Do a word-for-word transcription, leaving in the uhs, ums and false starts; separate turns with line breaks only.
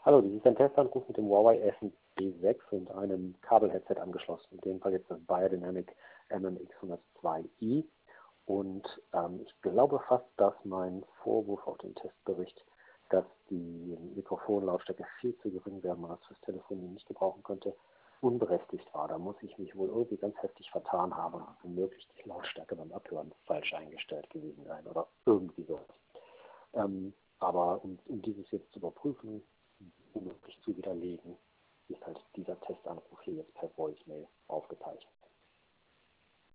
Hallo, dies ist ein Testanruf mit dem Huawei S B sechs und einem Kabelheadset angeschlossen. In dem Fall jetzt das Biodynamic M M X hundertzwei i. Und ähm, ich glaube fast, dass mein Vorwurf auf den Testbericht, dass die Mikrofonlautstärke viel zu gering wäre, man das fürs Telefonieren nicht gebrauchen könnte, unberechtigt war. Da muss ich mich wohl irgendwie ganz heftig vertan haben und womöglich die Lautstärke beim Abhören falsch eingestellt gewesen sein oder irgendwie so. Ähm, aber um, um dieses jetzt zu überprüfen, unmöglich zu widerlegen, ist halt dieser Testanruf hier jetzt per Voicemail aufgezeichnet.